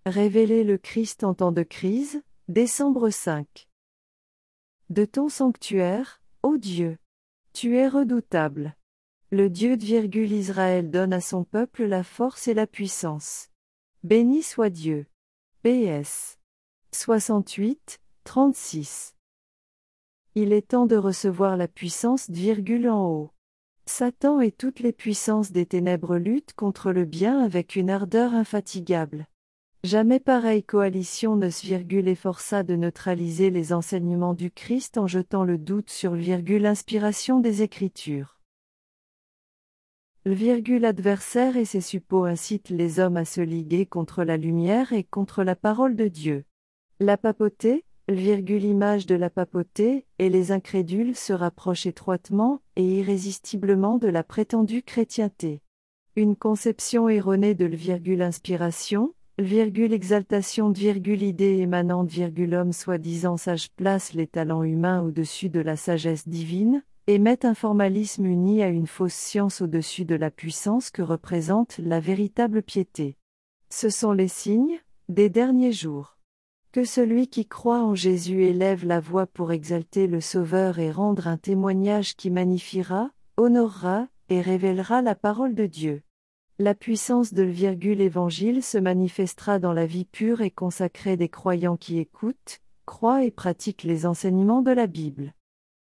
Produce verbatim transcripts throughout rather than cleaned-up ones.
Révéler le Christ en temps de crise, décembre cinq. De ton sanctuaire, ô Dieu, tu es redoutable. Le Dieu de virgule Israël donne à son peuple la force et la puissance. Béni soit Dieu. P S soixante-huit, trente-six. Il est temps de recevoir la puissance de virgule en haut. Satan et toutes les puissances des ténèbres luttent contre le bien avec une ardeur infatigable. Jamais pareille coalition ne se virgule efforça de neutraliser les enseignements du Christ en jetant le doute sur le virgule inspiration des Écritures. Le virgule adversaire et ses suppôts incitent les hommes à se liguer contre la lumière et contre la parole de Dieu. La papauté, le virgule image de la papauté, et les incrédules se rapprochent étroitement et irrésistiblement de la prétendue chrétienté. Une conception erronée de le virgule inspiration, le virgule exaltation de virgule idée émanant de virgule homme soi-disant sage place les talents humains au-dessus de la sagesse divine, et met un formalisme uni à une fausse science au-dessus de la puissance que représente la véritable piété. Ce sont les signes des derniers jours. Que celui qui croit en Jésus élève la voix pour exalter le Sauveur et rendre un témoignage qui magnifiera, honorera et révélera la parole de Dieu. La puissance de le virgule évangile se manifestera dans la vie pure et consacrée des croyants qui écoutent, croient et pratiquent les enseignements de la Bible.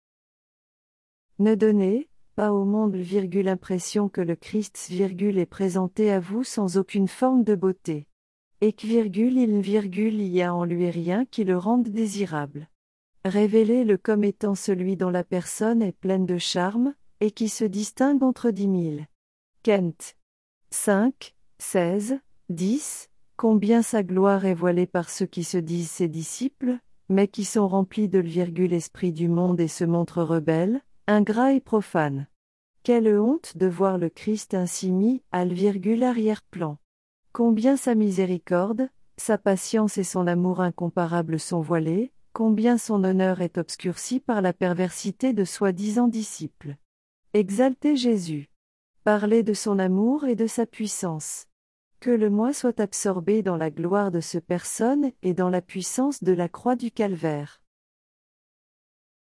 Ne donnez pas au monde le virgule impression que le Christ virgule est présenté à vous sans aucune forme de beauté. Et que virgule il virgule y a en lui rien qui le rende désirable. Révélez-le comme étant celui dont la personne est pleine de charme, et qui se distingue entre dix mille. Kent. cinq, seize, dix. Combien sa gloire est voilée par ceux qui se disent ses disciples, mais qui sont remplis de le virgule esprit du monde et se montrent rebelles, ingrats et profanes. Quelle honte de voir le Christ ainsi mis à le virgule arrière-plan. Combien sa miséricorde, sa patience et son amour incomparable sont voilés, combien son honneur est obscurci par la perversité de soi-disant disciples. Exaltez Jésus. Parlez de son amour et de sa puissance. Que le moi soit absorbé dans la gloire de ce personne et dans la puissance de la croix du calvaire.